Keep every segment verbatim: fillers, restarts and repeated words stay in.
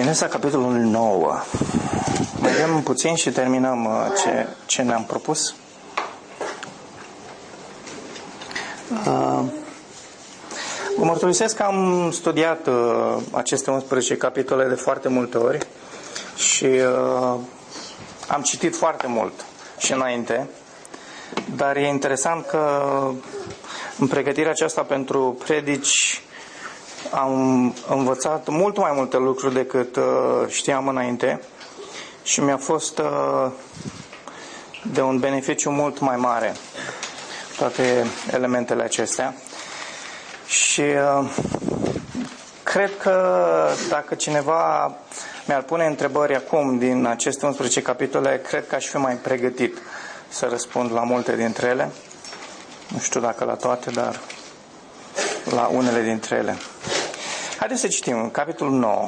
Genesa, capitolul nouă. Mai avem puțin și terminăm ce, ce ne-am propus. Uh, vă mărturisesc că am studiat uh, aceste unsprezece capitole de foarte multe ori și uh, am citit foarte mult și înainte, dar e interesant că în pregătirea aceasta pentru predici am învățat mult mai multe lucruri decât uh, știam înainte și mi-a fost uh, de un beneficiu mult mai mare toate elementele acestea. Și uh, cred că dacă cineva mi-ar pune întrebări acum din aceste unsprezece capitole, cred că aș fi mai pregătit să răspund la multe dintre ele. Nu știu dacă la toate, dar la unele dintre ele. Haideți să citim capitolul nouă.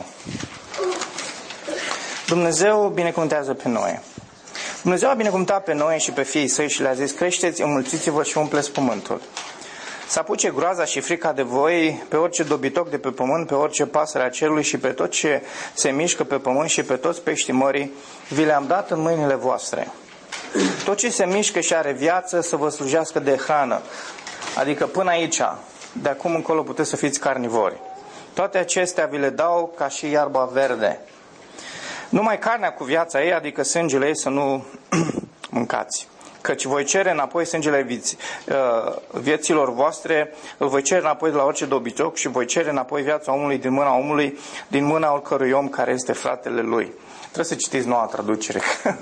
Dumnezeu binecuvântează pe Noe. Dumnezeu a binecuvântat pe Noe și pe fiii săi și le-a zis: creșteți, înmulțiți-vă și umpleți pământul. Să apuce groaza și frica de voi pe orice dobitoc de pe pământ, pe orice pasăre a cerului și pe tot ce se mișcă pe pământ și pe toți peștii mării, vi le-am dat în mâinile voastre. Tot ce se mișcă și are viață să vă slujească de hrană. Adică până aici, de acum încolo puteți să fiți carnivori. Toate acestea vi le dau ca și iarba verde. Numai carnea cu viața ei, adică sângele ei, să nu mâncați. Căci voi cere înapoi sângele vieți, uh, vieților voastre, îl voi cere înapoi de la orice dobitoc și voi cere înapoi viața omului din mâna omului, din mâna oricărui om care este fratele lui. Trebuie să citiți noua traducere,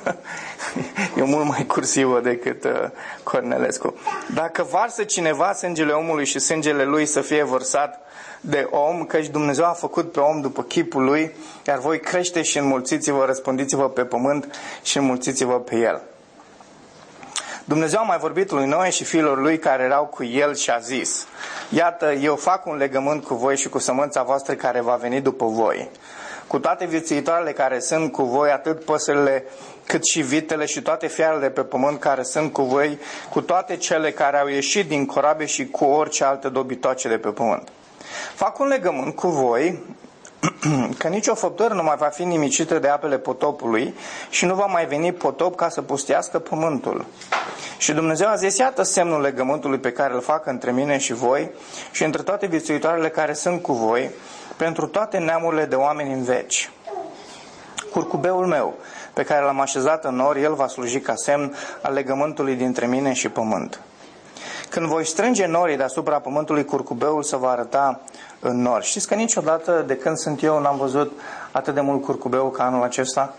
e mult mai cursivă decât uh, Cornelescu. Dacă varsă cineva sângele omului și sângele lui să fie vărsat de om, căci Dumnezeu a făcut pe om după chipul lui, iar voi crește și înmulțiți-vă, răspândiți-vă pe pământ și înmulțiți-vă pe el. Dumnezeu a mai vorbit lui Noe și fiilor lui care erau cu el și a zis: iată, eu fac un legământ cu voi și cu sămânța voastră care va veni după voi, cu toate viețuitoarele care sunt cu voi, atât păsările cât și vitele și toate fiarele pe pământ care sunt cu voi, cu toate cele care au ieșit din corabie și cu orice alte dobitoace de pe pământ. Fac un legământ cu voi că nicio făptură nu mai va fi nimicită de apele potopului și nu va mai veni potop ca să pustiască pământul. Și Dumnezeu a zis: iată semnul legământului pe care îl fac între mine și voi și între toate viețuitoarele care sunt cu voi, pentru toate neamurile de oameni în veci. Curcubeul meu, pe care l-am așezat în nori, el va sluji ca semn al legământului dintre mine și pământ. Când voi strânge norii deasupra pământului, curcubeul se va arăta în nori. Știți că niciodată de când sunt eu n-am văzut atât de mult curcubeu ca anul acesta?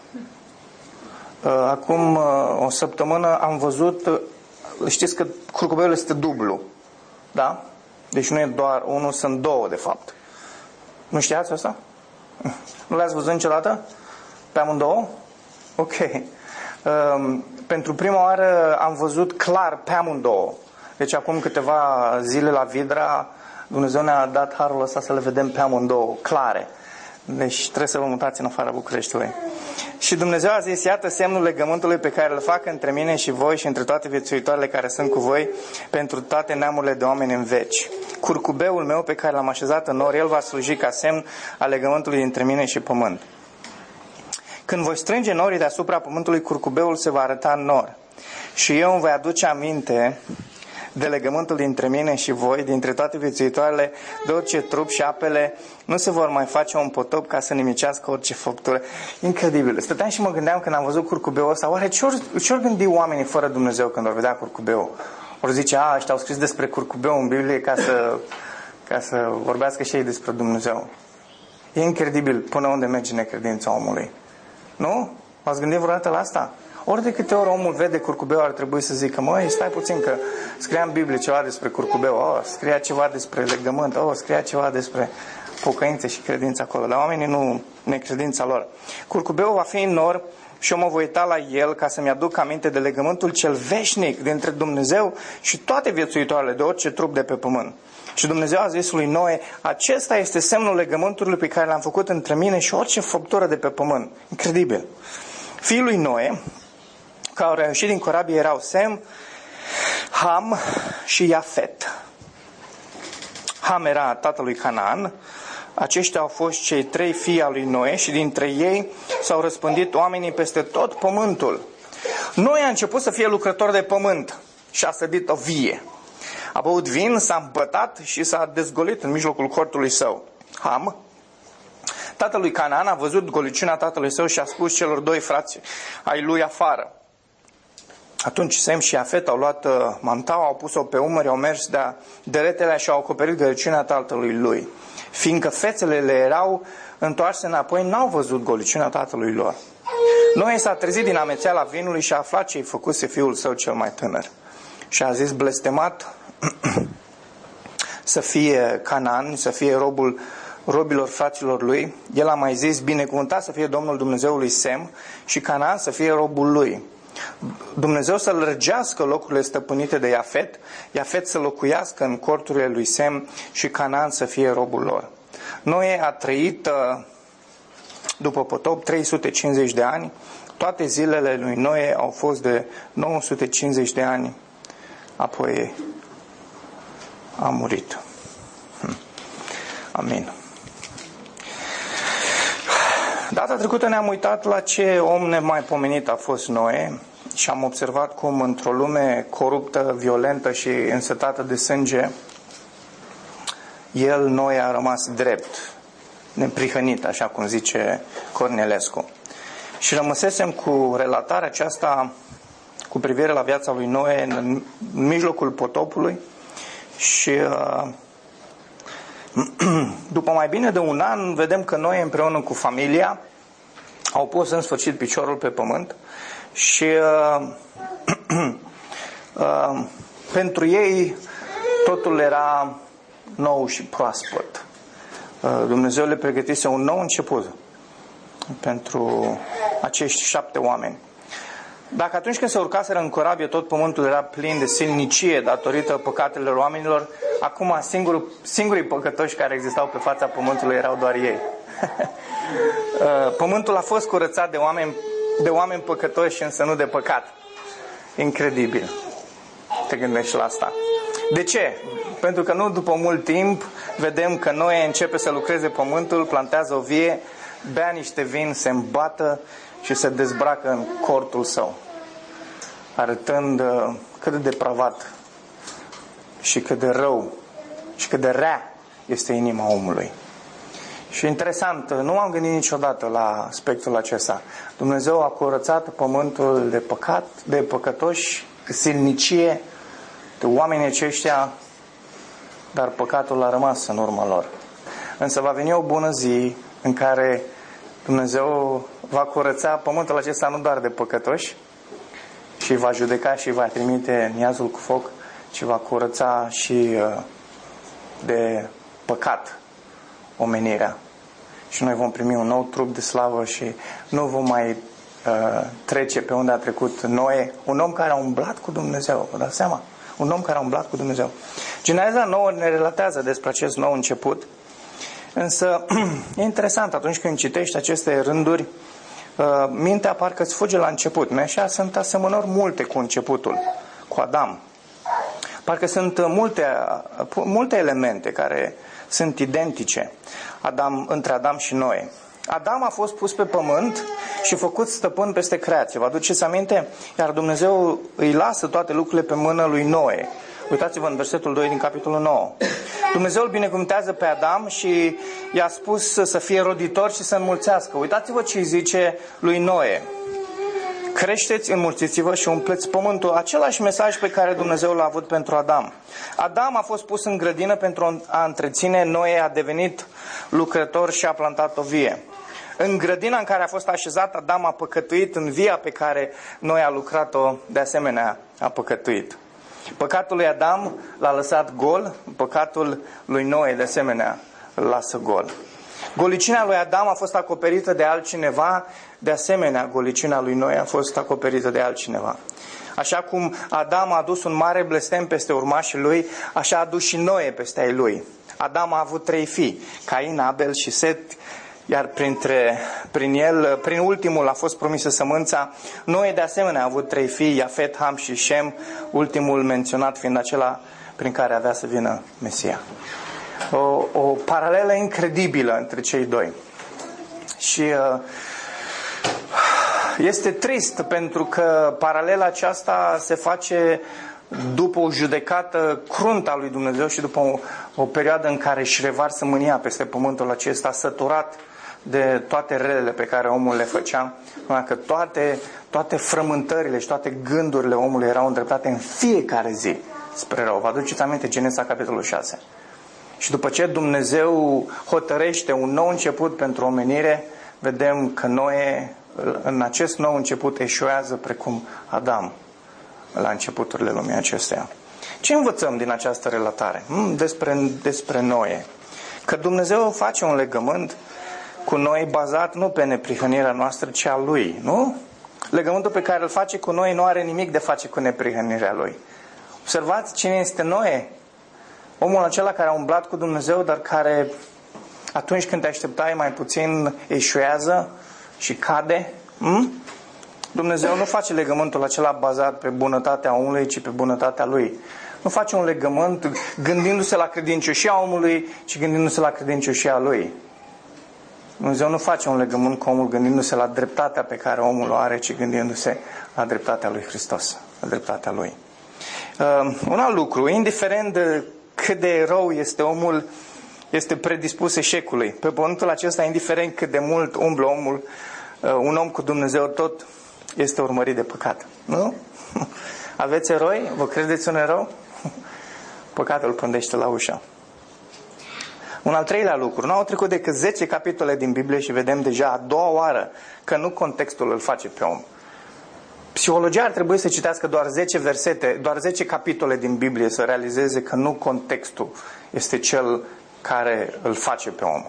Acum o săptămână am văzut, știți că curcubeul este dublu, da? Deci nu e doar unul, sunt două de fapt. Nu știați asta? Nu le-ați văzut niciodată? Pe amândouă? Ok. Um, pentru prima oară am văzut clar pe amândouă. Deci acum câteva zile la Vidra, Dumnezeu ne-a dat harul ăsta să le vedem pe amândouă, clare. Deci trebuie să vă mutați în afara Bucureștiului. Și Dumnezeu a zis: iată semnul legământului pe care îl fac între mine și voi și între toate viețuitoarele care sunt cu voi, pentru toate neamurile de oameni în veci. Curcubeul meu pe care l-am așezat în nori, el va sluji ca semn al legământului dintre mine și pământ. Când voi strânge norii deasupra pământului, curcubeul se va arăta în nor. Și eu îmi voi aduce aminte de legământul dintre mine și voi, dintre toate viețuitoarele, de orice trup, și apele nu se vor mai face un potop ca să nimicească orice făptură. Incredibil. Stăteam și mă gândeam când am văzut curcubeul ăsta, oare ce-or, ce-or gândi oamenii fără Dumnezeu când vor vedea curcubeul? Or zice: a, ăștia au scris despre curcubeu în Biblie ca să, ca să vorbească și ei despre Dumnezeu. E incredibil până unde merge necredința omului. Nu? V-ați gândit vreodată la asta? Ori de câte ori omul vede curcubeu, ar trebui să zică: măi, stai puțin că scria în Biblie ceva despre curcubeu, oh, scria ceva despre legământ, oh, scria ceva despre pocăință și credință acolo. Dar oamenii nu, necredința lor. Curcubeul va fi în nor și eu mă voi uita la el ca să-mi aduc aminte de legământul cel veșnic dintre Dumnezeu și toate viețuitoarele de orice trup de pe pământ. Și Dumnezeu a zis lui Noe: acesta este semnul legământului pe care l-am făcut între mine și orice făptură de pe pământ. Incredibil. Fiii lui Noe care au ieșit din corabie erau Sem, Ham și Iafet. Ham era tatălui Canaan, Aceștia au fost cei trei fii al lui Noe și dintre ei s-au răspândit oamenii peste tot pământul. Noe a început să fie lucrător de pământ și a sădit o vie. A băut vin, s-a împătat și s-a dezgolit în mijlocul cortului său. Ham, tatălui Canaan, a văzut goliciunea tatălui său și a spus celor doi frați ai lui afară. Atunci Sem și Iafet au luat mantaua, au pus-o pe umări, au mers de-a deretele și au acoperit goliciunea tatălui lui. Fiindcă fețele le erau întoarse înapoi, n-au văzut goliciunea tatălui lor. Noe s-a trezit din amețeala vinului și a aflat ce-i făcuse fiul său cel mai tânăr. Și a zis, blestemat să fie Canaan, să fie robul robilor fraților lui. El a mai zis, binecuvântat să fie Domnul Dumnezeului Sem și Canaan să fie robul lui. Dumnezeu să lărgească locurile stăpânite de Iafet, Iafet să locuiască în corturile lui Sem și Canaan să fie robul lor. Noe a trăit după potop trei sute cincizeci de ani. Toate zilele lui Noe au fost de nouă sute cincizeci de ani. Apoi a murit. Amin. Data trecută ne-am uitat la ce om nemaipomenit a fost Noe și am observat cum într-o lume coruptă, violentă și însetată de sânge, el, Noe, a rămas drept, neprihănit, așa cum zice Cornelescu. Și rămăsesem cu relatarea aceasta cu privire la viața lui Noe în mijlocul potopului și după mai bine de un an vedem că Noe împreună cu familia au pus în sfârșit piciorul pe pământ și uh, uh, pentru ei totul era nou și proaspăt. Uh, Dumnezeu le pregătise un nou început pentru acești șapte oameni. Dacă atunci când se urcaseră în corabie tot pământul era plin de silnicie datorită păcatelor oamenilor, acum singur, singurii păcătoși care existau pe fața pământului erau doar ei. Pământul a fost curățat de oameni, de oameni păcătoși, însă nu de păcat. Incredibil. Te gândești la asta. De ce? Pentru că nu după mult timp vedem că Noe începe să lucreze pământul, plantează o vie, bea niște vin, se îmbată și se dezbracă în cortul său, arătând cât de depravat și cât de rău și cât de rea este inima omului. Și interesant, nu am gândit niciodată la aspectul acesta. Dumnezeu a curățat pământul de păcat, de păcătoși, de silnicie, de oamenii aceștia, dar păcatul a rămas în urma lor. Însă va veni o bună zi în care Dumnezeu va curăța pământul acesta nu doar de păcătoși și va judeca și va trimite miazul cu foc, ci va curăța și de păcat omenirea. Și noi vom primi un nou trup de slavă și nu vom mai uh, trece pe unde a trecut Noe, un om care a umblat cu Dumnezeu, vă dați seama? Un om care a umblat cu Dumnezeu. Geneza nouă ne relatează despre acest nou început, însă e interesant atunci când citești aceste rânduri, uh, mintea parcă îți fuge la început. Nu așa? Sunt asemănări multe cu începutul, cu Adam. Parcă sunt multe, multe elemente care sunt identice Adam, între Adam și Noe. Adam a fost pus pe pământ și făcut stăpân peste creație. Vă aduceți aminte? Iar Dumnezeu îi lasă toate lucrurile pe mână lui Noe. Uitați-vă în versetul doi din capitolul nouă. Dumnezeu îl binecuvântează pe Adam și i-a spus să fie roditor și să înmulțească. Uitați-vă ce îi zice lui Noe. Creșteți, înmulțiți-vă și umpleți pământul. Același mesaj pe care Dumnezeu l-a avut pentru Adam. Adam a fost pus în grădină pentru a întreține, Noe a devenit lucrător și a plantat o vie. În grădina în care a fost așezat, Adam a păcătuit, în via pe care Noe a lucrat-o, de asemenea a păcătuit. Păcatul lui Adam l-a lăsat gol, păcatul lui Noe de asemenea îl lasă gol. Golicina lui Adam a fost acoperită de altcineva, de asemenea golicina lui Noe a fost acoperită de altcineva. Așa cum Adam a adus un mare blestem peste urmașii lui, așa a adus și Noe peste ai lui. Adam a avut trei fii, Cain, Abel și Set, iar printre, prin el, prin ultimul a fost promisă sămânța. Noe de asemenea a avut trei fii, Iafet, Ham și Shem, ultimul menționat fiind acela prin care avea să vină Mesia. o, o paralelă incredibilă între cei doi. Și uh, este trist pentru că paralela aceasta se face după o judecată cruntă a lui Dumnezeu și după o, o perioadă în care își revarsă mânia peste pământul acesta, săturat de toate relele pe care omul le făcea, că toate, toate frământările și toate gândurile omului erau îndreptate în fiecare zi spre rău. Vă aduceți aminte Genesa capitolul șase. Și după ce Dumnezeu hotărăște un nou început pentru omenire, vedem că Noe în acest nou început eșuează precum Adam la începuturile lumii acesteia. Ce învățăm din această relatare? Despre, despre Noe. Că Dumnezeu face un legământ cu noi bazat nu pe neprihănirea noastră, ci a Lui, nu? Legământul pe care îl face cu noi nu are nimic de face cu neprihănirea Lui. Observați cine este Noe. Omul acela care a umblat cu Dumnezeu, dar care atunci când te așteptai mai puțin eșuează și cade. Hm? Dumnezeu nu face legământul acela bazat pe bunătatea omului, ci pe bunătatea Lui. Nu face un legământ gândindu-se la credincioșia omului, ci gândindu-se la credincioșia Lui. Dumnezeu nu face un legământ cu omul gândindu-se la dreptatea pe care omul o are, ci gândindu-se la dreptatea lui Hristos, la dreptatea Lui. Uh, un alt lucru, indiferent de cât de rău este omul, este predispus eșecului. Pe pământul acesta, indiferent cât de mult umblă omul, uh, un om cu Dumnezeu tot este urmărit de păcat. Nu? Aveți eroi? Vă credeți un erou? Păcatul pândește la ușă. Un al treilea lucru. Nu au trecut decât zece capitole din Biblie și vedem deja a doua oară că nu contextul îl face pe om. Psihologia ar trebui să citească doar zece versete, doar zece capitole din Biblie să realizeze că nu contextul este cel care îl face pe om.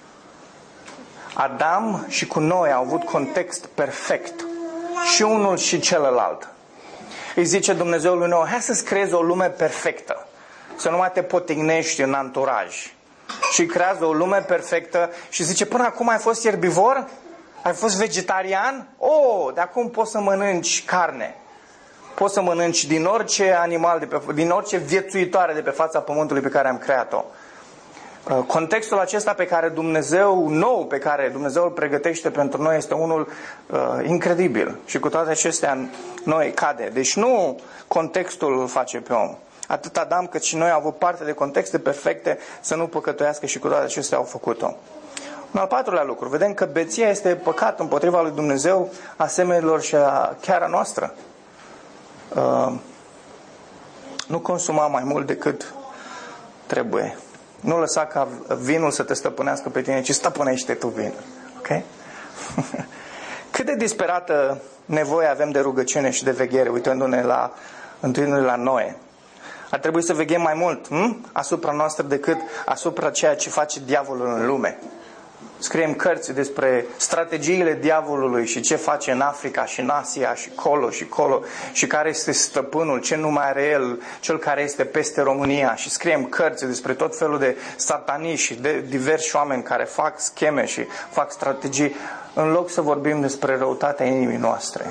Adam și cu Noe au avut context perfect. Și unul și celălalt. Îi zice Dumnezeu lui Noe, hai să-ți creezi o lume perfectă. Să nu mai te potignești în anturaj. Și creează o lume perfectă și zice, până acum ai fost ierbivor? Ai fost vegetarian? Oh, de acum poți să mănânci carne. Poți să mănânci din orice animal, de pe, din orice viețuitoare de pe fața pământului pe care am creat-o. Contextul acesta pe care Dumnezeu, nou pe care Dumnezeu îl pregătește pentru noi este unul uh, incredibil. Și cu toate acestea noi cade. Deci nu contextul îl face pe om. Atât Adam cât și noi au avut parte de contexte perfecte să nu păcătuiască și cu toate acestea au făcut-o. Un al patrulea lucru. Vedem că beția este păcat împotriva lui Dumnezeu, a semenilor și a chiar a noastră. Uh, nu consuma mai mult decât trebuie. Nu lăsa ca vinul să te stăpânească pe tine, ci stăpânește tu vinul. Ok? Cât de disperată nevoie avem de rugăciune și de veghere, uitându-ne la, uitându-ne la Noe. Ar trebui să veghem mai mult hm? asupra noastră decât asupra ceea ce face diavolul în lume. Scriem cărți despre strategiile diavolului și ce face în Africa și în Asia și colo și colo și care este stăpânul, ce nu mai are el, cel care este peste România, și scriem cărți despre tot felul de sataniști și de diversi oameni care fac scheme și fac strategii, în loc să vorbim despre răutatea inimii noastre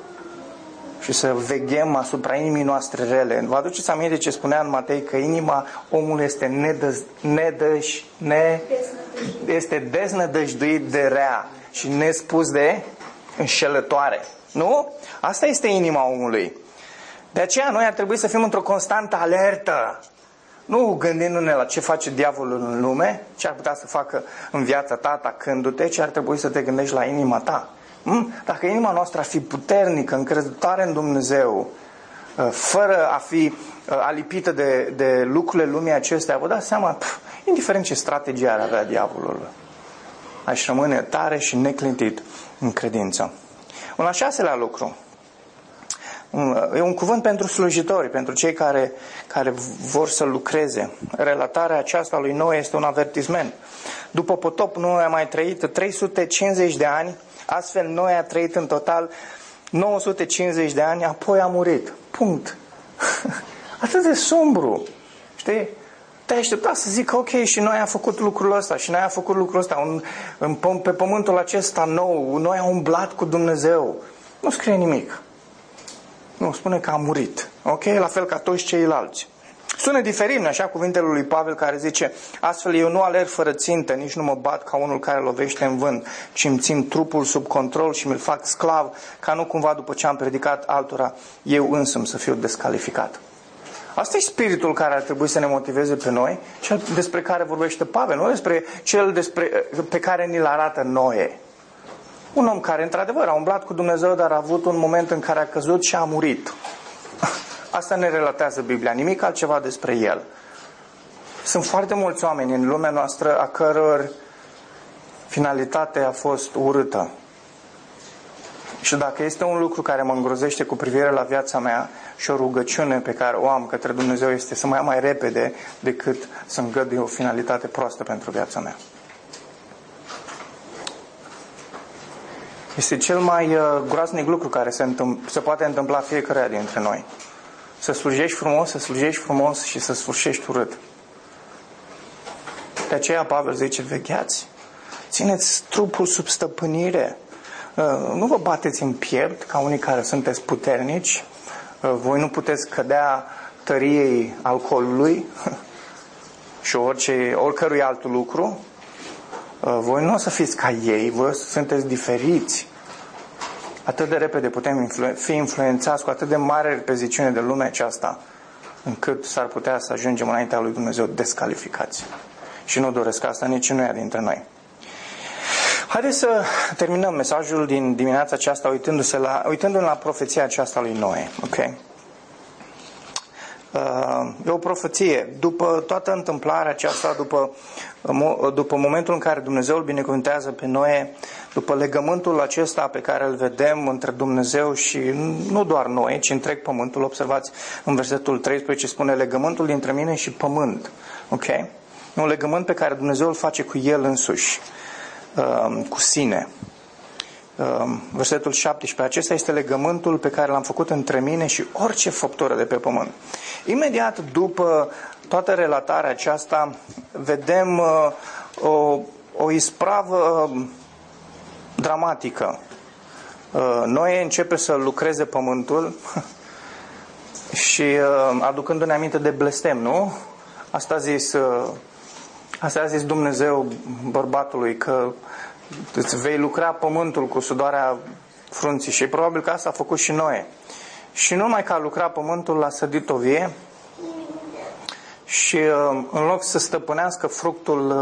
și să veghem asupra inimii noastre rele. Vă aduceți aminte ce spunea în Matei, că inima omului este nedăz, nedăș, ne, este deznădăjduit de rea și nespus de înșelătoare. Nu? Asta este inima omului. De aceea noi ar trebui să fim într-o constantă alertă. Nu gândindu-ne la ce face diavolul în lume, ce ar putea să facă în viața ta atacându-te, ci ar trebui să te gândești la inima ta. Dacă inima noastră ar fi puternică, încrezătoare în Dumnezeu, fără a fi alipită de, de lucrurile lumii acestea, vă dați seama, pf, indiferent ce strategie ar avea diavolul, aș rămâne tare și neclintit în credință. Un al șaselea lucru, e un cuvânt pentru slujitori, pentru cei care, care vor să lucreze. Relatarea aceasta lui Noe este un avertisment. După potop, Noe a mai trăit trei sute cincizeci de ani, astfel Noe a trăit în total nouă sute cincizeci de ani, apoi a murit. Punct. Atât de sombru. Știi? Te-ai așteptat să zic, ok, și noi am făcut lucrul ăsta, și noi am făcut lucrul ăsta, în, în, pe pământul acesta nou, noi am umblat cu Dumnezeu. Nu scrie nimic. Nu, spune că a murit. Ok? La fel ca toți ceilalți. Sună diferit, așa, cuvintele lui Pavel care zice: astfel eu nu alerg fără țintă, nici nu mă bat ca unul care lovește în vânt, ci îmi țin trupul sub control și mi-l fac sclav, ca nu cumva după ce am predicat altora, eu însumi să fiu descalificat. Asta e spiritul care ar trebui să ne motiveze pe noi, cel despre care vorbește Pavel, nu despre cel despre, pe care ni-l arată Noe. Un om care, într-adevăr, a umblat cu Dumnezeu, dar a avut un moment în care a căzut și a murit. Asta ne relatează Biblia, nimic altceva despre el. Sunt foarte mulți oameni în lumea noastră a căror finalitate a fost urâtă. Și dacă este un lucru care mă îngrozește cu privire la viața mea și o rugăciune pe care o am către Dumnezeu este să mai mai repede decât să îngădui o finalitate proastă pentru viața mea. Este cel mai uh, groaznic lucru care se, întâmpl- se poate întâmpla fiecare dintre noi. Să slujești frumos, să slujești frumos și să sfârșești urât. De aceea Pavel zice: vegheați, țineți trupul sub stăpânire. Nu vă bateți în piept ca unii care sunteți puternici. Voi nu puteți cădea tăriei alcoolului și orice, oricărui alt lucru. Voi nu o să fiți ca ei, voi sunteți diferiți. Atât de repede putem influ- fi influențați cu atât de mare repeziciune de lumea aceasta, încât s-ar putea să ajungem înaintea lui Dumnezeu descalificați. Și nu doresc asta nici nuia dintre noi. Haideți să terminăm mesajul din dimineața aceasta uitându-se la, uitându-ne la profeția aceasta lui Noe. Okay? E o profeție. După toată întâmplarea aceasta, după, după momentul în care Dumnezeu îl binecuvântează pe Noe, după legământul acesta pe care îl vedem între Dumnezeu și nu doar Noe, ci întreg pământul, observați în versetul treisprezece, spune legământul dintre mine și pământ. Ok? E un legământ pe care Dumnezeu îl face cu El însuși, cu sine. Versetul șaptesprezece. Acesta este legământul pe care l-am făcut între mine și orice făptură de pe pământ. Imediat după toată relatarea aceasta, vedem uh, o, o ispravă uh, dramatică. Uh, Noe începe să lucreze pământul și uh, aducându-ne aminte de blestem, nu? Asta a zis, uh, asta a zis Dumnezeu bărbatului, că îți vei lucra pământul cu sudoarea frunții. Și probabil că asta a făcut și Noe. Și nu numai că a lucrat pământul, l-a sădit o vie și în loc să stăpânească fructul,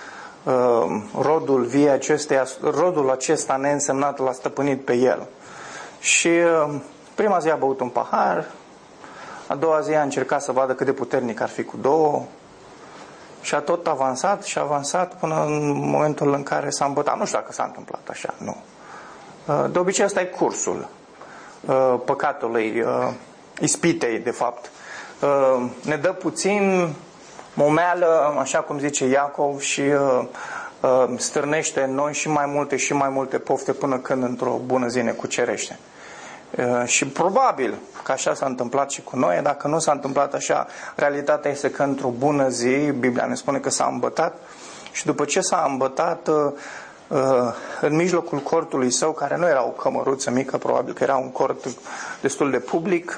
rodul viei acesteia, rodul acesta neînsemnat l-a stăpânit pe el. Și prima zi a băut un pahar, a doua zi a încercat să vadă cât de puternic ar fi cu două și a tot avansat și a avansat până în momentul în care s-a îmbătat. Nu știu dacă s-a întâmplat așa, nu. De obicei ăsta e cursul păcatului, ispitei, de fapt. Ne dă puțin momeală, așa cum zice Iacov, și stârnește în noi și mai multe și mai multe pofte până când într-o bună zi ne cucerește. Și probabil că așa s-a întâmplat și cu noi. Dacă nu s-a întâmplat așa, realitatea este că într-o bună zi, Biblia ne spune că s-a îmbătat și după ce s-a îmbătat, în mijlocul cortului său, care nu era o cămăruță mică, probabil că era un cort destul de public,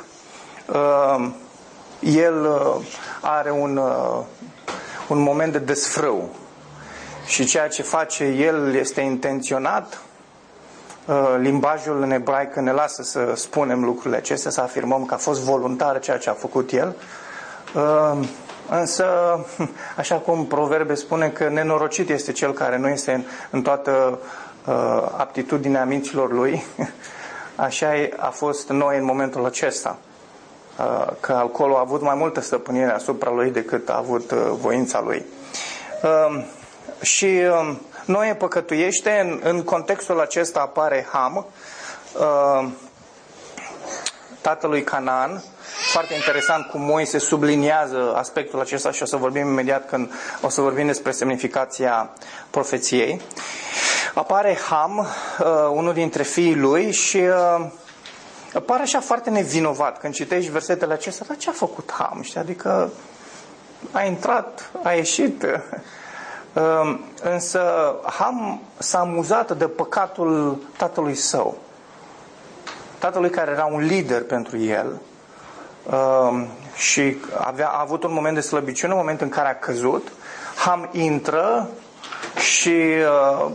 el are un, un moment de desfrâu. Și ceea ce face el este intenționat. Limbajul în ebraică ne lasă să spunem lucrurile acestea, să afirmăm că a fost voluntar ceea ce a făcut el. Însă, așa cum Proverbe spune că nenorocit este cel care nu este în, în toată uh, aptitudinea minților lui, așa a fost Noe în momentul acesta. Uh, că alcoolul a avut mai multă stăpânire asupra lui decât a avut uh, voința lui. Uh, și uh, Noe păcătuiește, în, în contextul acesta apare Ham, uh, tatălui Canaan. Foarte interesant cum Moise subliniază aspectul acesta și o să vorbim imediat când o să vorbim despre semnificația profeției. Apare Ham, uh, unul dintre fiii lui, și uh, pare așa foarte nevinovat. Când citești versetele acestea, dar ce a făcut Ham? Știi? Adică a intrat, a ieșit. Uh, însă Ham s-a amuzat de păcatul tatălui său. Tatălui care era un lider pentru el. uh, și avea, a avut un moment de slăbiciune, un moment în care a căzut. Ham intră și uh,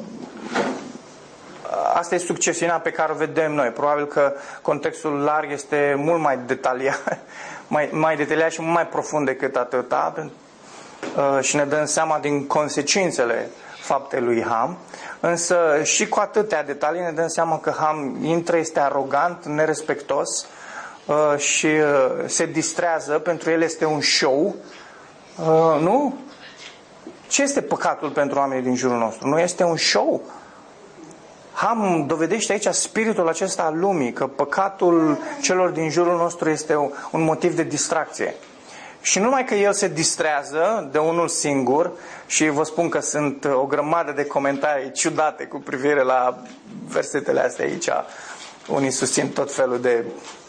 asta e succesiunea pe care o vedem noi. Probabil că contextul larg este mult mai detaliat, mai, mai detaliat și mult mai profund decât atâta uh, și ne dăm seama din consecințele faptei lui Ham. Însă și cu atâtea detalii ne dăm seama că Ham intră, este arogant, nerespectos uh, și uh, se distrează. Pentru el este un show. Uh, nu? Ce este păcatul pentru oamenii din jurul nostru? Nu este un show? Ham dovedește aici spiritul acesta al lumii, că păcatul celor din jurul nostru este un motiv de distracție. Și nu numai că el se distrează de unul singur, și vă spun că sunt o grămadă de comentarii ciudate cu privire la versetele astea aici. Unii susțin tot felul de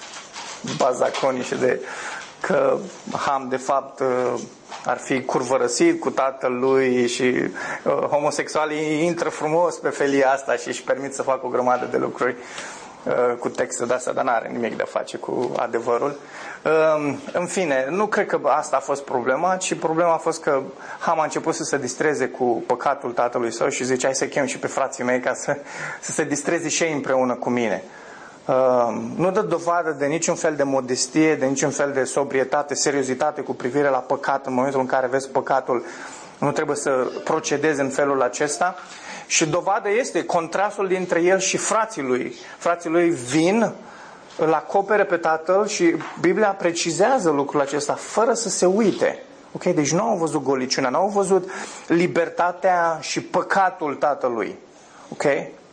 bazaconii și de că Ham de fapt ar fi curvărăsit cu tatăl lui și uh, homosexualii intră frumos pe felia asta și își permit să facă o grămadă de lucruri uh, cu textul de asta, dar n-are nimic de a face cu adevărul. Uh, în fine, nu cred că asta a fost problema, ci problema a fost că Ham a început să se distreze cu păcatul tatălui său și zice: hai să chem și pe frații mei ca să, să se distreze și ei împreună cu mine. Uh, nu dă dovadă de niciun fel de modestie, de niciun fel de sobrietate, seriozitate cu privire la păcat. În momentul în care vezi păcatul, nu trebuie să procedezi în felul acesta. Și dovadă este contrastul dintre el și frații lui. Frații lui vin, îl acopere pe tatăl și Biblia precizează lucrul acesta fără să se uite. Ok, deci nu au văzut goliciunea, nu au văzut libertatea și păcatul tatălui. Ok?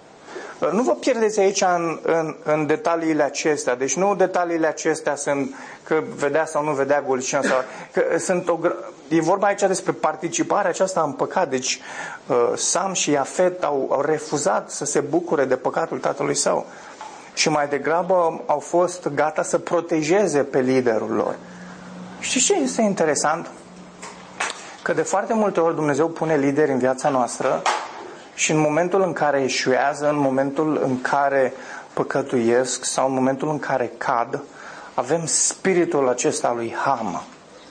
Nu vă pierdeți aici în, în, în detaliile acestea. Deci nu detaliile acestea sunt că vedea sau nu vedea goliciunea. Sau, că sunt o, e vorba aici despre participarea aceasta în păcat. Deci uh, Sam și Iafet au, au refuzat să se bucure de păcatul tatălui său. Și mai degrabă au fost gata să protejeze pe liderul lor. Știți ce este interesant? Că de foarte multe ori Dumnezeu pune lideri în viața noastră și în momentul în care eșuează, în momentul în care păcătuiesc sau în momentul în care cad, avem spiritul acesta lui Ham,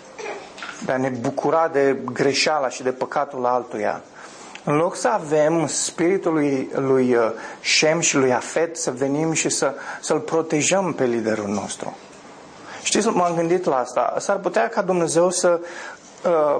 de a ne bucura de greșeala și de păcatul altuia. În loc să avem spiritul lui, lui Shem și lui Afet, să venim și să, să-l protejăm pe liderul nostru. Știți, m-am gândit la asta. S-ar putea ca Dumnezeu să uh,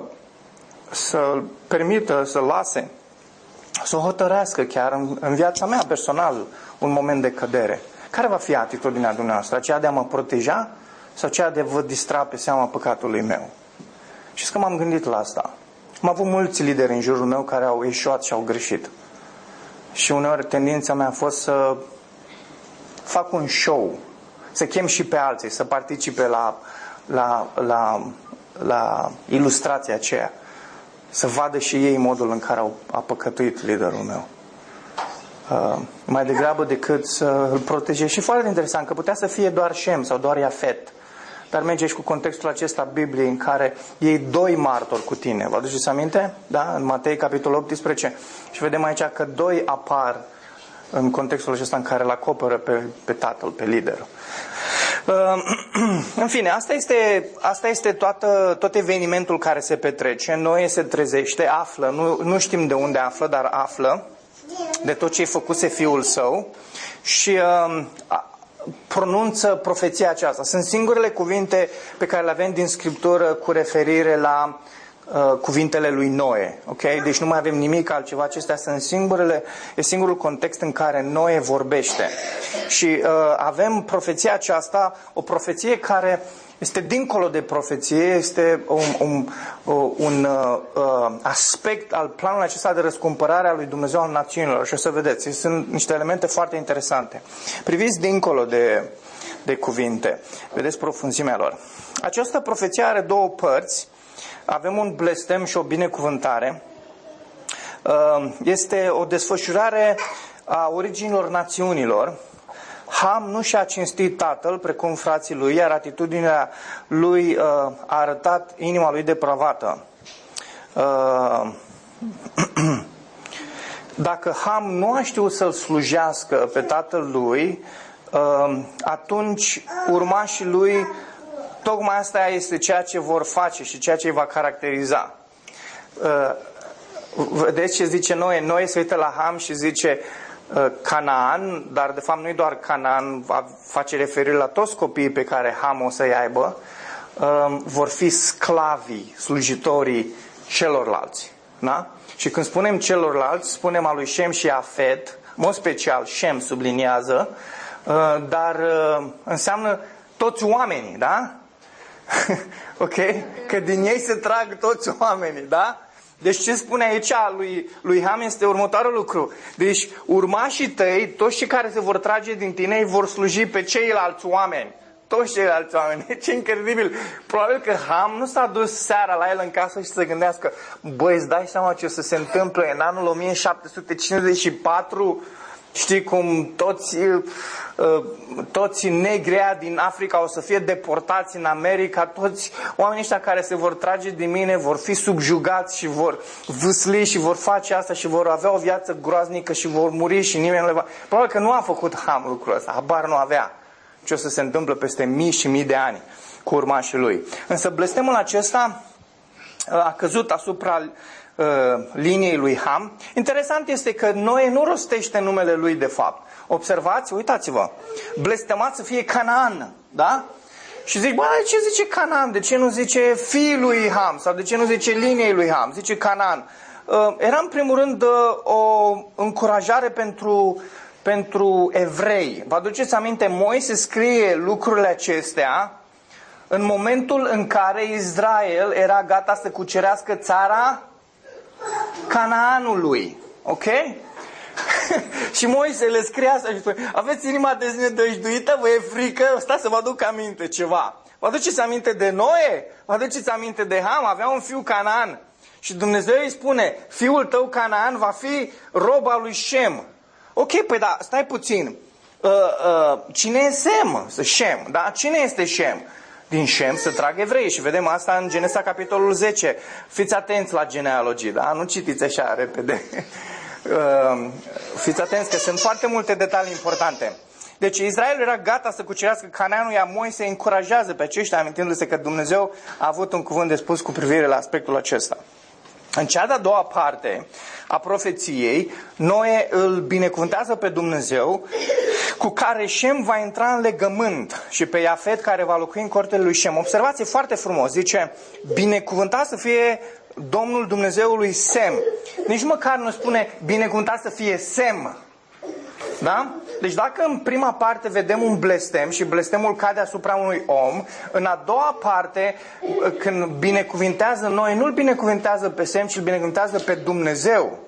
să-l permită, să lase, să hotărească chiar în, în viața mea personală un moment de cădere. Care va fi atitudinea dumneavoastră? Aceea de a mă proteja sau aceea de a vă distra pe seama păcatului meu? Știți că m-am gândit la asta. Am avut mulți lideri în jurul meu care au eșuat și au greșit. Și uneori tendința mea a fost să fac un show, să chem și pe alții, să participe la, la, la, la ilustrația aceea. Să vadă și ei modul în care au, a păcătuit liderul meu. Uh, mai degrabă decât să îl protejez. Și foarte interesant că putea să fie doar Shem sau doar Iafet. Dar merge și cu contextul acesta Bibliei în care ei doi martori cu tine. Vă aduceți aminte? Da? În Matei, capitolul optsprezece. Și vedem aici că doi apar în contextul acesta în care îl acoperă pe, pe tatăl, pe lider. În fine, asta este, asta este toată, tot evenimentul care se petrece. Noe se trezește, află, nu, nu știm de unde află, dar află de tot ce-i făcuse fiul său și uh, pronunță profeția aceasta. Sunt singurele cuvinte pe care le avem din Scriptură cu referire la uh, cuvintele lui Noe. Okay? Deci nu mai avem nimic altceva. Acestea sunt singurele, e singurul context în care Noe vorbește. Și uh, avem profeția aceasta, o profeție care este dincolo de profeție, este un, un, un uh, aspect al planului acesta de răscumpărare a lui Dumnezeu al națiunilor. Și o să vedeți, sunt niște elemente foarte interesante. Priviți dincolo de, de cuvinte, vedeți profunzimea lor. Această profeție are două părți. Avem un blestem și o binecuvântare. Uh, este o desfășurare a originilor națiunilor. Ham nu și-a cinstit tatăl precum frații lui, iar atitudinea lui uh, a arătat inima lui depravată. Uh, dacă Ham nu a știut să-l slujească pe tatăl lui, uh, atunci urmașii lui tocmai asta este ceea ce vor face și ceea ce îi va caracteriza. Vedeți ce zice Noe? Noe se uită la Ham și zice Canaan, dar de fapt nu e doar Canaan, va face referire la toți copiii pe care Ham o să-i aibă, vor fi sclavii, slujitorii celorlalți. Da? Și când spunem celorlalți, spunem a lui Șem și Afet, în mod special Șem subliniază, dar înseamnă toți oamenii, da? Ok? Că din ei se trag toți oamenii, da? Deci ce spune aici lui, lui Ham este următorul lucru. Deci urmașii tăi, toți cei care se vor trage din tine, vor sluji pe ceilalți oameni. Toți ceilalți oameni. Ce incredibil. Probabil că Ham nu s-a dus seara la el în casă și să gândească, băi, îți dai seama ce o să se întâmple în anul o mie șapte sute cincizeci și patru? Știi cum toți, toți negrii din Africa o să fie deportați în America, toți oamenii ăștia care se vor trage din mine vor fi subjugați și vor vâsli și vor face asta și vor avea o viață groaznică și vor muri și nimeni nu le va... Probabil că nu a făcut Ham lucrul ăsta, habar nu avea ce o să se întâmple peste mii și mii de ani cu urmașii lui. Însă blestemul acesta a căzut asupra uh, liniei lui Ham. Interesant este că Noe nu rostește numele lui de fapt. Observați, uitați-vă, blestemat să fie Canaan, da? Și zici, bă, de ce zice Canaan? De ce nu zice fiul lui Ham? Sau de ce nu zice liniei lui Ham? Zice Canaan. Uh, era în primul rând uh, o încurajare pentru, pentru evrei. Vă aduceți aminte, Moise scrie lucrurile acestea în momentul în care Israel era gata să cucerească țara Canaanului. Ok? Și Moise le scrie asta și spune, aveți inima deznădăjduită, vă e frică? Stați să vă aduc aminte ceva. Vă aduceți aminte de Noe? Vă aduceți aminte de Ham? Avea un fiu Canaan. Și Dumnezeu îi spune, fiul tău Canaan va fi rob al lui Șem. Ok, păi da, stai puțin. Uh, uh, cine e Sem? Șem, da? Cine este Șem? Din Șem se trag evrei și vedem asta în Genesa capitolul zece. Fiți atenți la genealogii, da? Nu citiți așa repede. Uh, fiți atenți că sunt foarte multe detalii importante. Deci Israel era gata să cucerească Canaanul, iar Moise încurajează pe aceștia, amintindu-se că Dumnezeu a avut un cuvânt de spus cu privire la aspectul acesta. În cea de-a doua parte a profeției, Noe îl binecuvântează pe Dumnezeu, cu care Șem va intra în legământ, și pe Iafet, care va locui în cortele lui Șem. Observați, e foarte frumos. Zice, binecuvântat să fie Domnul Dumnezeului Sem. Nici măcar nu spune binecuvântat să fie Sem. Da? Deci dacă în prima parte vedem un blestem și blestemul cade asupra unui om, în a doua parte, când binecuvintează Noe, nu-l binecuvintează pe Sem, ci îl binecuvintează pe Dumnezeu,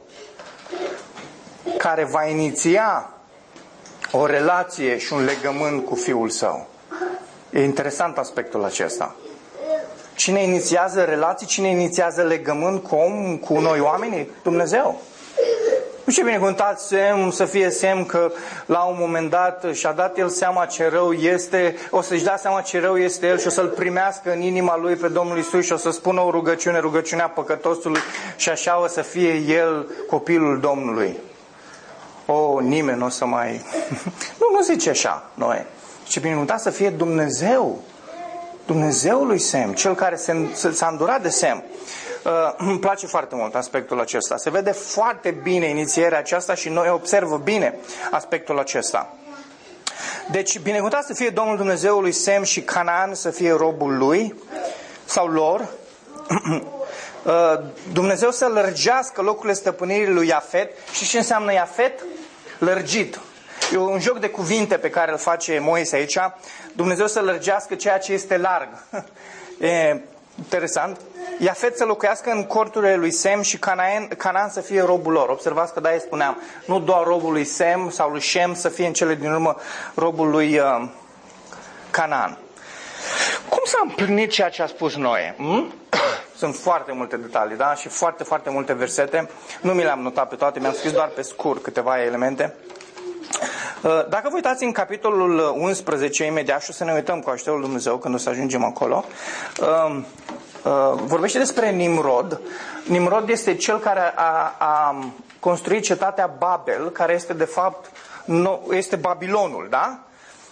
care va iniția o relație și un legământ cu fiul său. E interesant aspectul acesta. Cine inițiază relații, cine inițiază legământ cu om, cu noi oamenii? Dumnezeu. Nu ce binecuvântat Sem, să fie Sem că la un moment dat și-a dat el seama ce rău este, o să-și dea seama ce rău este el și o să-l primească în inima lui pe Domnul Iisus și o să spună o rugăciune, rugăciunea păcătosului, și așa o să fie el copilul Domnului. O, nimeni nu o să mai... nu, nu zice așa, Noe. Ce binecuvântat să fie Dumnezeu, Dumnezeul lui Sem, cel care s-a îndurat de Sem. Uh, îmi place foarte mult aspectul acesta. Se vede foarte bine inițierea aceasta și noi observă bine aspectul acesta. Deci, binecuvântat să fie Domnul Dumnezeului Sem și Canaan să fie robul lui sau lor. uh, Dumnezeu să lărgească locurile stăpânirii lui Iafet. Și ce înseamnă Iafet? Lărgit. E un joc de cuvinte pe care îl face Moise aici. Dumnezeu să lărgească ceea ce este larg. E interesant. Iafet să locuiască în corturile lui Sem și Canaan, Canaan să fie robul lor. Observați că de-aia spuneam, nu doar robul lui Sem sau lui Șem să fie în cele din urmă robul lui uh, Canaan. Cum s-a împlinit ceea ce a spus Noe? Hmm? Sunt foarte multe detalii, da? Și foarte, foarte multe versete. Nu mi le-am notat pe toate, mi-am scris doar pe scurt câteva elemente. Dacă vă uitați în capitolul unsprezece, imediat, și o să ne uităm cu ajutorul Dumnezeu când o să ajungem acolo, vorbește despre Nimrod. Nimrod este cel care a, a construit cetatea Babel, care este de fapt este Babilonul, da?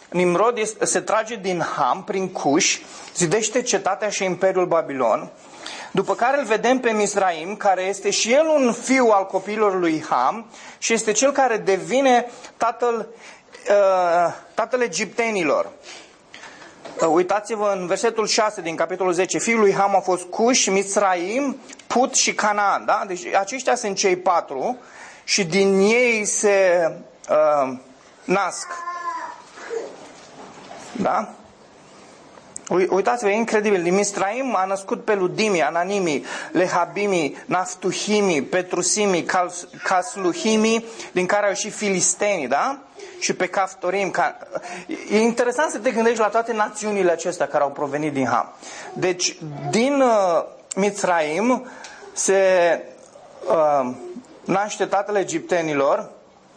Nimrod este, se trage din Ham, prin Cush, zidește cetatea și Imperiul Babilon, după care îl vedem pe Misraim, care este și el un fiu al copiilor lui Ham și este cel care devine tatăl, uh, tatăl egiptenilor. Uh, uitați-vă în versetul șase din capitolul zece, fiul lui Ham a fost Cush, Misraim, Put și Canaan. Da? Deci aceștia sunt cei patru și din ei se uh, nasc. Da? Uitați-vă, e incredibil. Din Misraim a născut pe Ludimii, Ananimii, Lehabimii, Naftuhimii, Petrusimii, Casluhimii, din care au ieșit filistenii, da? Și pe Caftorim. E interesant să te gândești la toate națiunile acestea care au provenit din Ham. Deci, din uh, Misraim se uh, naște tatăl egiptenilor.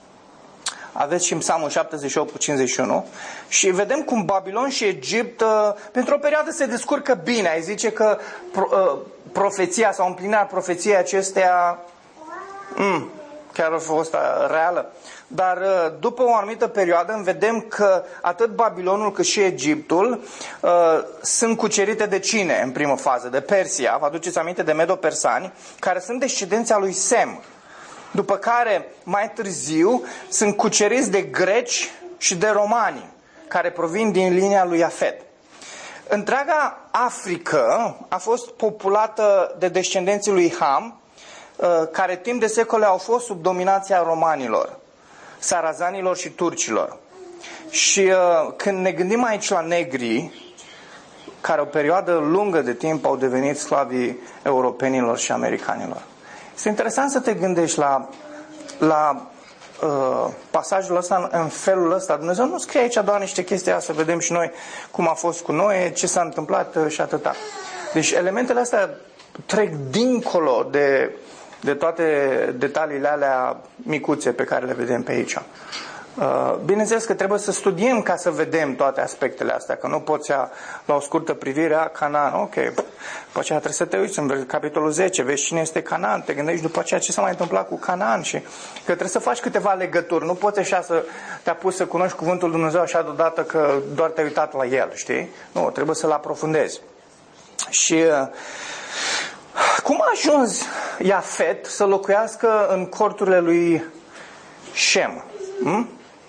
Aveți și în Psalmul șaptezeci și opt cu cincizeci și unu. Și vedem cum Babilon și Egipt, uh, pentru o perioadă se descurcă bine. Ai zice că pro, uh, profeția sau împlinirea profeției acestea mm, chiar a fost reală. Dar uh, după o anumită perioadă vedem că atât Babilonul cât și Egiptul uh, sunt cucerite de cine în primă fază? De Persia. Vă aduceți aminte de Medo-Persani, care sunt descendența lui Sem. După care, mai târziu, sunt cuceriți de greci și de romani, care provin din linia lui Iafet. Întreaga Africă a fost populată de descendenții lui Ham, care timp de secole au fost sub dominația romanilor, sarazanilor și turcilor. Și când ne gândim aici la negri, care o perioadă lungă de timp au devenit sclavii europenilor și americanilor. Este interesant să te gândești la, la uh, pasajul ăsta în felul ăsta. Dumnezeu nu scrie aici doar niște chestii, să vedem și noi cum a fost cu noi, ce s-a întâmplat și atâta. Deci elementele astea trec dincolo de, de toate detaliile alea micuțe pe care le vedem pe aici. Uh, bineînțeles că trebuie să studiem ca să vedem toate aspectele astea, că nu poți ia la o scurtă privire a Canaan, ok, după aceea trebuie să te uiți în capitolul zece, vezi cine este Canaan, te gândești după aceea ce s-a mai întâmplat cu Canaan și că trebuie să faci câteva legături, nu poți așa să te apuci să cunoști cuvântul Dumnezeu așa deodată că doar te-ai uitat la el, știi? Nu, trebuie să-l aprofundezi. Și uh, cum a ajuns Iafet să locuiască în corturile lui Shem? Hmm?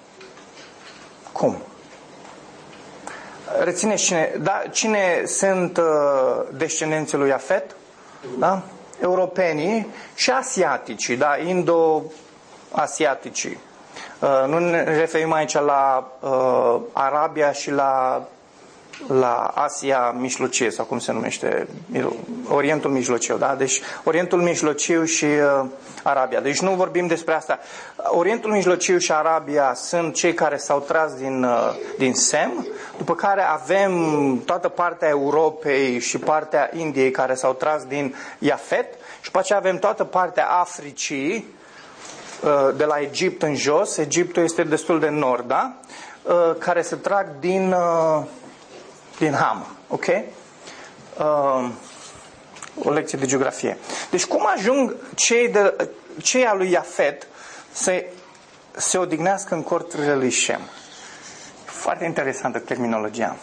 Cum? Rețineți cine, da, cine sunt uh, descendenții lui Iafet? Da? Europenii și asiaticii, da? Indo-asiaticii. Uh, nu ne referim aici la uh, Arabia și la, la Asia Mijlocie, sau cum se numește, Orientul Mijlociu, da? Deci Orientul Mijlociu și uh, Arabia. Deci nu vorbim despre asta. Orientul Mijlociu și Arabia sunt cei care s-au tras din, uh, din Sem, după care avem toată partea Europei și partea Indiei care s-au tras din Iafet și după aceea avem toată partea Africii, uh, de la Egipt în jos. Egiptul este destul de nord, da? Uh, care se trag din... Uh, din Ham, ok? Uh, o lecție de geografie. Deci cum ajung cei, de, cei al lui Iafet să se odihnească în corturile lui Shem? Foarte interesantă terminologia.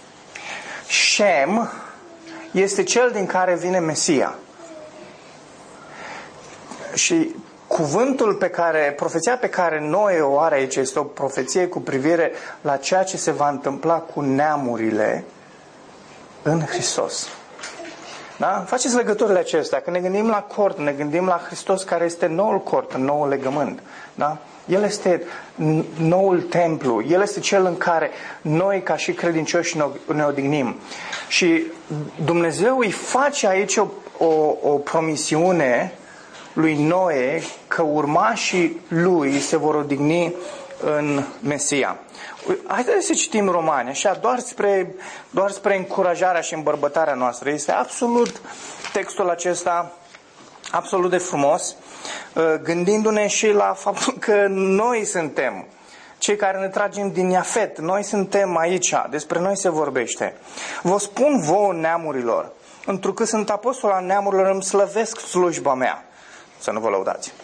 Shem este cel din care vine Mesia. Și cuvântul pe care, profeția pe care noi o are aici este o profeție cu privire la ceea ce se va întâmpla cu neamurile în Hristos. Da? Faceți legăturile acestea. Când ne gândim la cort, ne gândim la Hristos care este noul cort, noul legământ. Da? El este noul templu. El este cel în care noi, ca și credincioși, ne odihnim. Și Dumnezeu îi face aici o, o, o promisiune lui Noe că urmașii lui se vor odihni în Mesia. Haideți să citim Romani, așa, doar spre, doar spre încurajarea și îmbărbătarea noastră. Este absolut textul acesta, absolut de frumos, gândindu-ne și la faptul că noi suntem cei care ne tragem din Iafet. Noi suntem aici, despre noi se vorbește. Vă spun vouă neamurilor, întrucât sunt apostol al neamurilor, îmi slăvesc slujba mea. Să nu vă lăudați.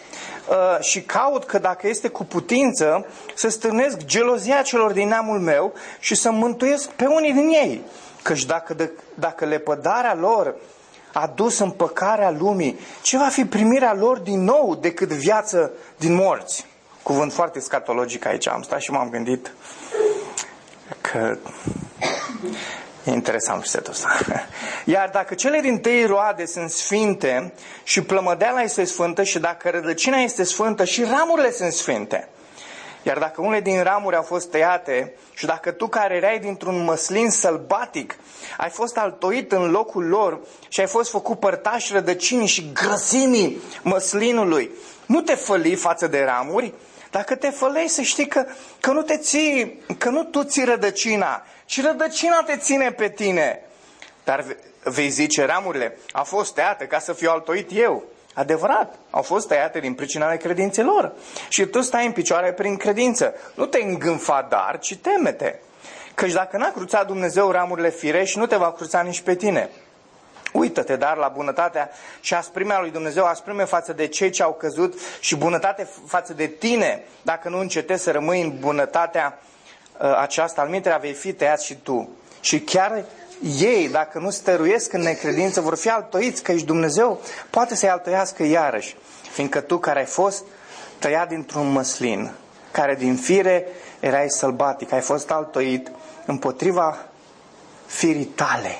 uh, și caut că dacă este cu putință să stârnesc gelozia celor din neamul meu și să mântuiesc pe unii din ei. Căci dacă, de, dacă lepădarea lor a dus împăcarea lumii, ce va fi primirea lor din nou decât viață din morți? Cuvânt foarte scatologic aici. Am stat și m-am gândit că e interesant versetul ăsta. Iar dacă cele din tâi roade sunt sfinte și plămădeala este sfântă și dacă rădăcina este sfântă și ramurile sunt sfinte, iar dacă unele din ramuri au fost tăiate și dacă tu care erai dintr-un măslin sălbatic ai fost altoit în locul lor și ai fost făcut părtaș rădăcinii și grăsimii măslinului, nu te făli față de ramuri. Dacă te fălei, să știi că, că, nu te ții, că nu tu ții rădăcina, ci rădăcina te ține pe tine. Dar vei zice, ramurile au fost tăiate ca să fiu altoit eu. Adevărat, au fost tăiate din pricina necredinței lor. Și tu stai în picioare prin credință. Nu te îngânfa dar, ci teme-te. Căci dacă n-a cruțat Dumnezeu ramurile firești, nu te va cruța nici pe tine. Uită-te dar la bunătatea și asprimea lui Dumnezeu, asprime față de cei ce au căzut și bunătate față de tine. Dacă nu încetezi să rămâi în bunătatea uh, aceasta, alminterea vei fi tăiat și tu. Și chiar ei, dacă nu stăruiesc în necredință, vor fi altoiți, căci Dumnezeu poate să-i altoiască iarăși. Fiindcă tu care ai fost tăiat dintr-un măslin, care din fire erai sălbatic, ai fost altoit împotriva firii tale,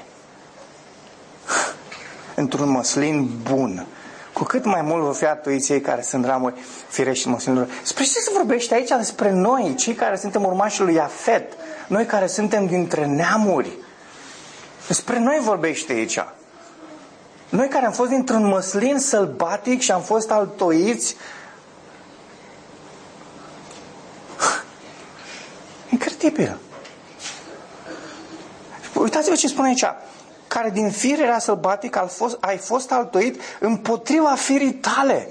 într-un măslin bun. Cu cât mai mult vor fi altoiți cei care sunt ramuri firești măslinilor. Spre ce se vorbește aici? Despre noi, cei care suntem urmașii lui Iafet, noi care suntem dintre neamuri. Despre noi vorbește aici. Noi care am fost dintr-un măslin sălbatic și am fost altoiți. Incredibil. Uitați-vă ce spune aici. Care din fire era sălbatic, ai fost, ai fost altoit împotriva firii tale.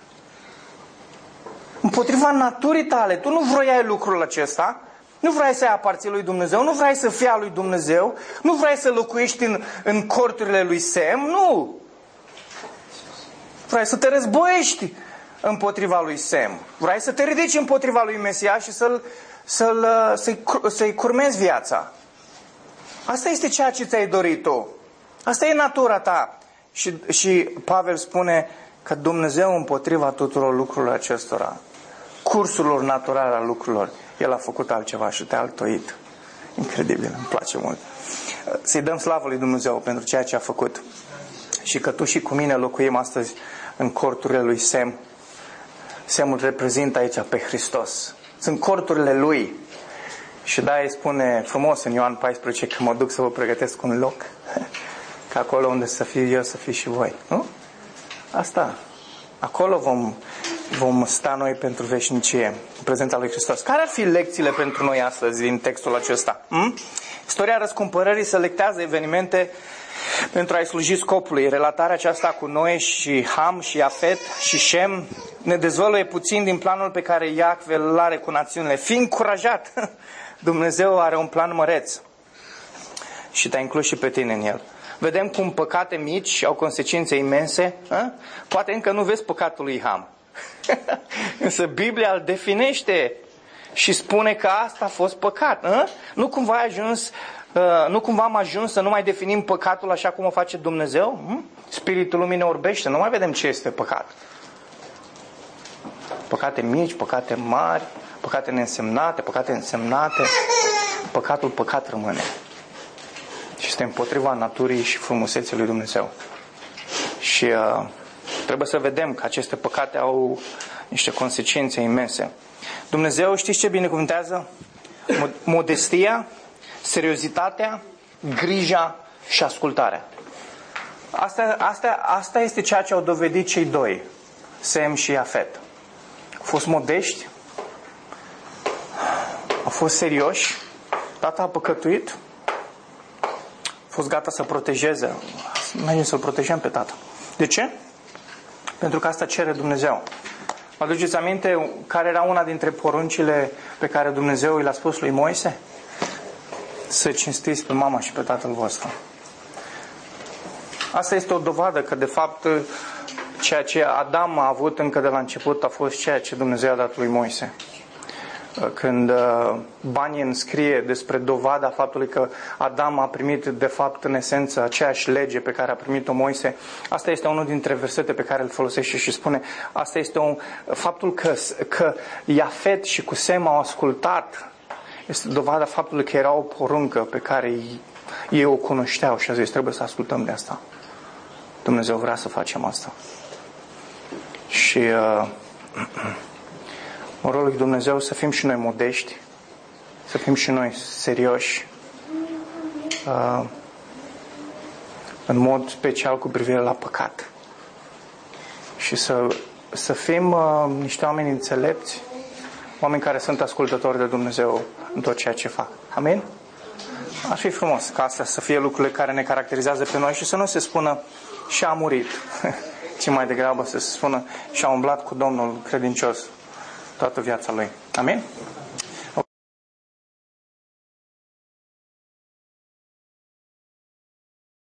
Împotriva naturii tale. Tu nu vroiai lucrul acesta. Nu vrei să-i aparții lui Dumnezeu, nu vrei să fii al lui Dumnezeu, nu vrei să locuiești în, în corturile lui Sem, nu. Vrei să te războiești împotriva lui Sem. Vrei să te ridici împotriva lui Mesia și să-l, să-l, să-i, să-i curmezi viața. Asta este ceea ce ți-ai dorit tu. Asta e natura ta. Și, și Pavel spune că Dumnezeu împotriva tuturor lucrurilor acestora, cursurilor naturale a lucrurilor, El a făcut altceva și te-a altoit. Incredibil, îmi place mult. Să-i dăm slavă lui Dumnezeu pentru ceea ce a făcut. Și că tu și cu mine locuim astăzi în corturile lui Sem. Semul reprezintă aici pe Hristos. Sunt corturile lui. Și da, îi spune frumos în Ioan paisprezece că mă duc să vă pregătesc un loc. Că acolo unde să fiu eu, să fiu și voi. Nu? Asta. Acolo vom, vom sta noi pentru veșnicie, în prezența lui Hristos. Care ar fi lecțiile pentru noi astăzi din textul acesta? Hm? Istoria răscumpărării selectează evenimente pentru a-i sluji scopului. Relatarea aceasta cu Noe și Ham și Iafet și Shem ne dezvăluie puțin din planul pe care Iacve îl are cu națiunile. Fii încurajat! Dumnezeu are un plan măreț și te-a inclus și pe tine în el. Vedem cum păcate mici au consecințe imense. A? Poate încă nu vezi păcatul lui Ham. Însă Biblia îl definește și spune că asta a fost păcat. A? Nu cumva ai ajuns, uh, nu cumva am ajuns să nu mai definim păcatul așa cum o face Dumnezeu? Hm? Spiritul lumii ne orbește, nu mai vedem ce este păcat. Păcate mici, păcate mari, păcate neînsemnate, păcate însemnate. Păcatul păcat rămâne. Și este împotriva naturii și frumuseții lui Dumnezeu. Și uh, trebuie să vedem că aceste păcate au niște consecințe imense. Dumnezeu, știți ce binecuvântează? Modestia, seriozitatea, grija și ascultarea. Asta, asta, asta este ceea ce au dovedit cei doi, Sem și Iafet. Au fost modești, au fost serioși, tata a păcătuit, a fost gata să protejeze. Mergem să-l protejăm pe tata. De ce? Pentru că asta cere Dumnezeu. Vă aduceți aminte care era una dintre poruncile pe care Dumnezeu i le-a spus lui Moise? Să cinstiți pe mama și pe tatăl vostru. Asta este o dovadă că de fapt ceea ce Adam a avut încă de la început a fost ceea ce Dumnezeu a dat lui Moise. Când Bunyan scrie despre dovada faptului că Adam a primit de fapt în esență aceeași lege pe care a primit-o Moise, asta este unul dintre versete pe care îl folosește și spune, asta este un, faptul că, că Iafet și cu Sem au ascultat, este dovada faptului că era o poruncă pe care ei, ei o cunoșteau și a zis, trebuie să ascultăm de asta. Dumnezeu vrea să facem asta. Și uh, mă rog lui Dumnezeu să fim și noi modești, să fim și noi serioși, uh, în mod special cu privire la păcat. Și să, să fim uh, niște oameni înțelepți, oameni care sunt ascultători de Dumnezeu în tot ceea ce fac. Amin? Ar fi frumos ca astea să fie lucrurile care ne caracterizează pe noi și să nu se spună și a murit, ci mai degrabă să se spună și a umblat cu Domnul credincios toată viața lui. Amin?